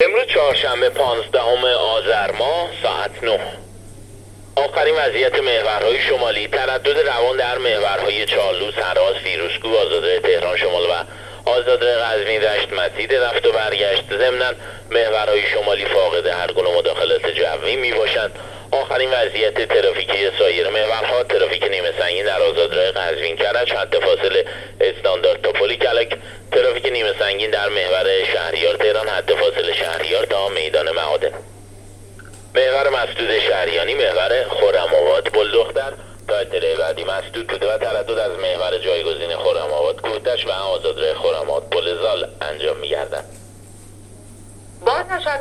امروز چهارشنبه 15 آذر ماه ساعت 9. آخرین وضعیت محورهای شمالی: تردد روان در محورهای چالوس، هراز، فیروزکوه، آزادراه تهران شمال و آزادراه قزوین رشت مسیر رفت و برگشت. ضمناً محورهای شمالی فاقد هر گونه مداخلات جوی می باشند. آخرین وضعیت ترافیکی سایر محورها: ترافیک نیمه سنگین در آزادراه قزوین کرج حد فاصله استاندارد تا پل کلک، ترافیک نیمه سنگین در محور شهریار تهران حد فاصله شهریار تا میدان معادن. محور مسدود شهریانی، محور خرم‌آباد بلدختر. تا اطلاع بعدی مسدود بوده و تردد از محور جایگزین خرم‌آباد کوهتش و آزادراه خرم‌آباد پل زال انجام می‌گردد.